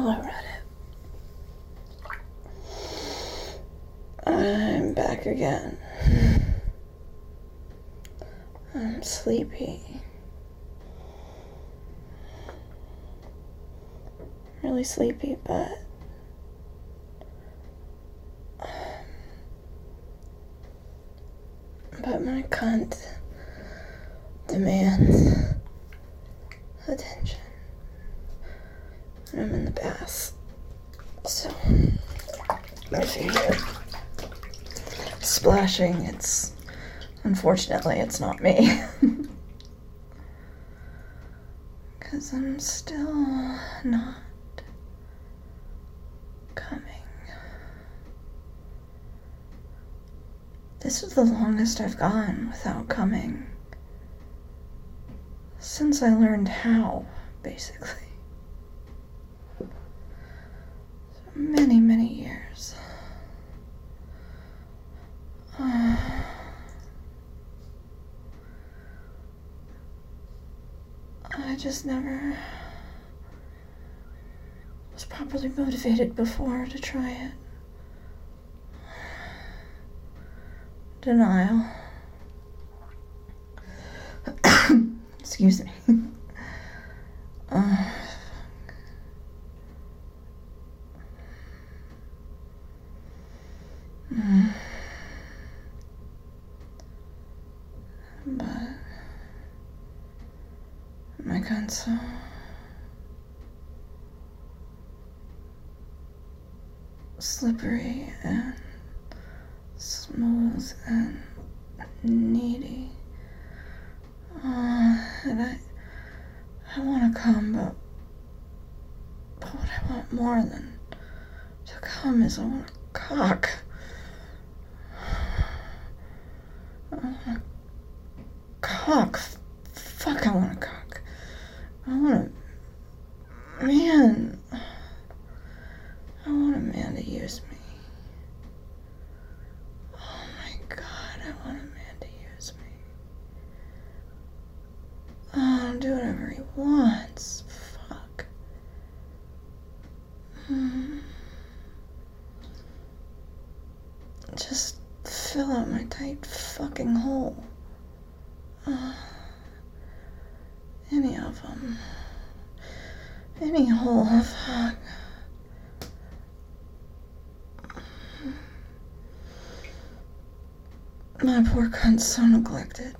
Hello, Reddit. I'm back again. I'm sleepy. Really sleepy, but my cunt demands attention. I'm in the bath, so if you hear splashing, unfortunately it's not me, because I'm still not coming. This is the longest I've gone without coming since I learned how, basically. Many, many years. I just never was properly motivated before to try it. Denial. Excuse me. But my gun's so slippery and smooth and needy. And I want to come, but what I want more than to come is I want to cock. I want to cock. Fuck, I want to cock. I want a man. I want a man to use me. Oh my God, I want a man to use me. Do whatever he wants. Fuck. Just fill out my tight fucking hole. Any of them. Any hole. Fuck. My poor cunt's so neglected.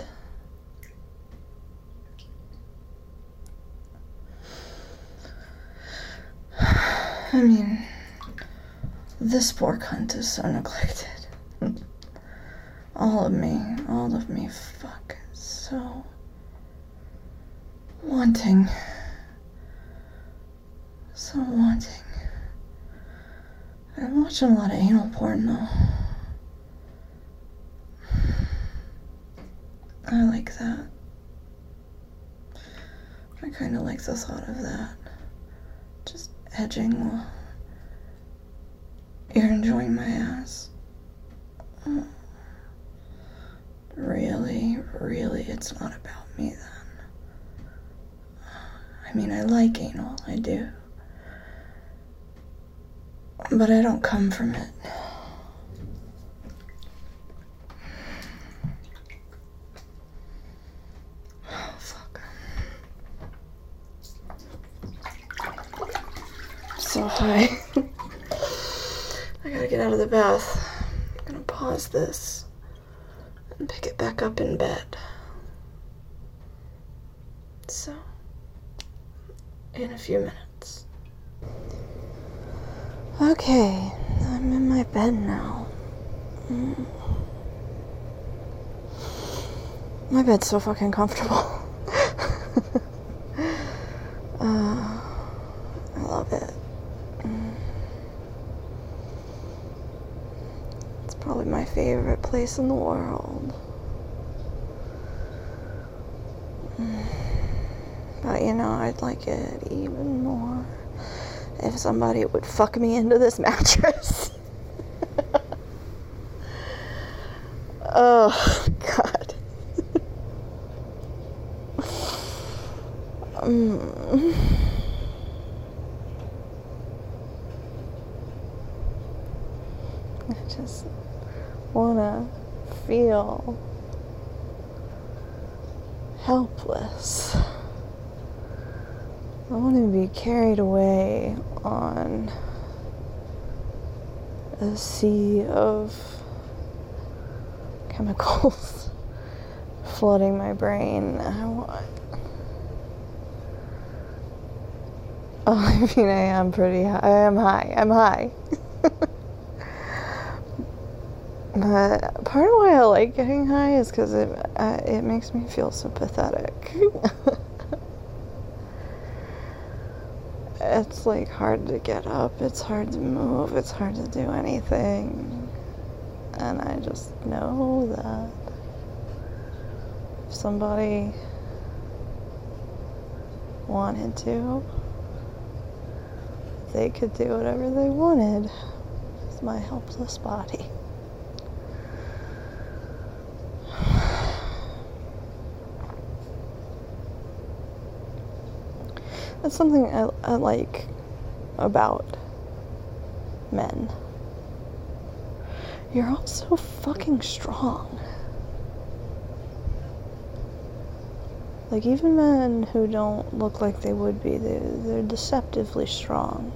I mean, this poor cunt is so neglected. All of me, fuck, so wanting. So wanting. I'm watching a lot of anal porn, though. I like that. I kind of like the thought of that. Just edging while you're enjoying my ass. Really, it's not about me then. I mean, I like anal, I do. But I don't come from it. Oh, fuck. I'm so high. I gotta get out of the bath. I'm gonna pause this and pick it back up in bed. So, in a few minutes. Okay, I'm in my bed now. My bed's so fucking comfortable. I love it. It's probably my favorite place in the world. But you know, I'd like it even more if somebody would fuck me into this mattress. Oh, God. feel helpless. I want to be carried away on a sea of chemicals flooding my brain. I mean, I am pretty high. I am high. I'm high. But part of why I like getting high is because it makes me feel so pathetic. It's like hard to get up, it's hard to move, it's hard to do anything. And I just know that if somebody wanted to, they could do whatever they wanted with my helpless body. That's something I like about men. You're all so fucking strong. Like, even men who don't look like they would be, they're deceptively strong.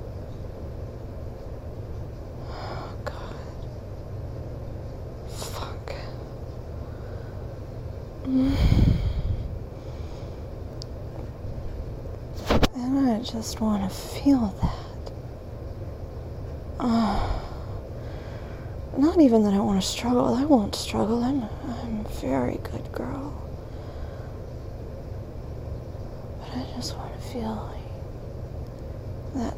Oh, God. Fuck. And I just want to feel that. Not even that I want to struggle. I won't struggle. I'm a very good girl. But I just want to feel that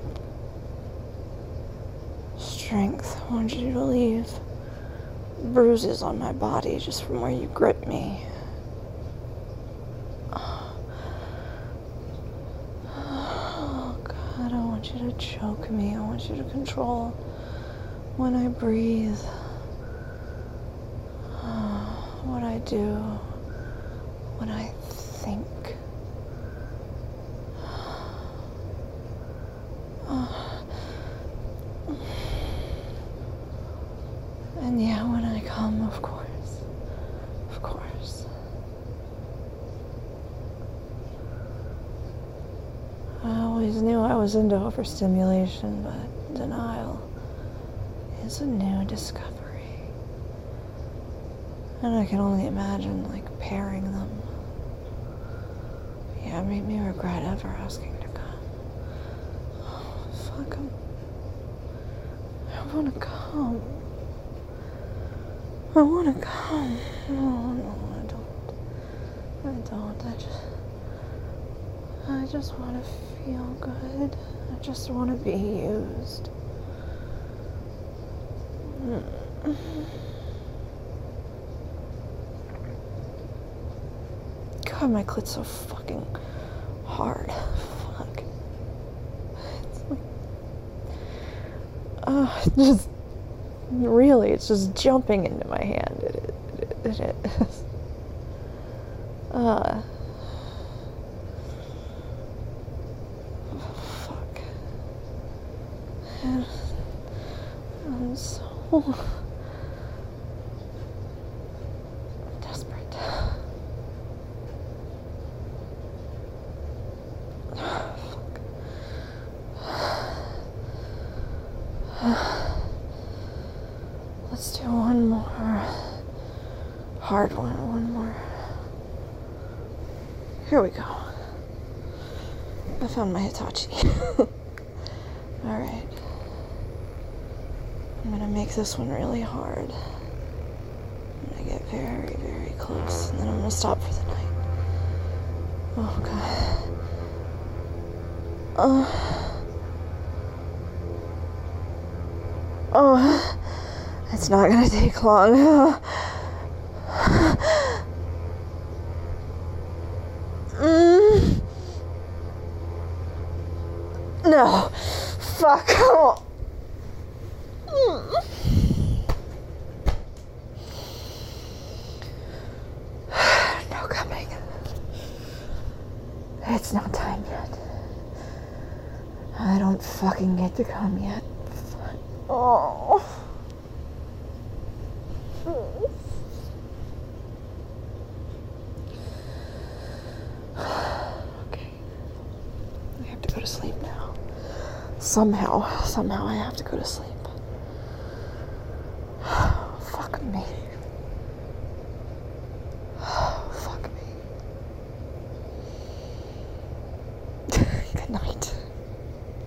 strength. I want you to leave bruises on my body just from where you grip me. Oh, God, I want you to choke me. I want you to control when I breathe, what I do, what I think. And yeah, when I come, of course. I always knew I was into overstimulation, but denial is a new discovery. And I can only imagine, like, pairing them. Yeah, it made me regret ever asking to come. Oh, fuck, I wanna come. I wanna come. No, I don't. I just wanna feel good. I just wanna be used. God, my clit's so fucking hard. Fuck. It's like, just really, it's just jumping into my hand. It is. Fuck. And I'm so desperate. Let's do one more hard one more. Here we go. I found my Hitachi. Alright. I'm gonna make this one really hard. I'm gonna get very, very close, and then I'm gonna stop for the night. Oh, God. Oh, it's not gonna take long. No. Fuck. Oh. No coming. It's not time yet. I don't fucking get to come yet. Oh. go to sleep now. Somehow I have to go to sleep. Fuck me.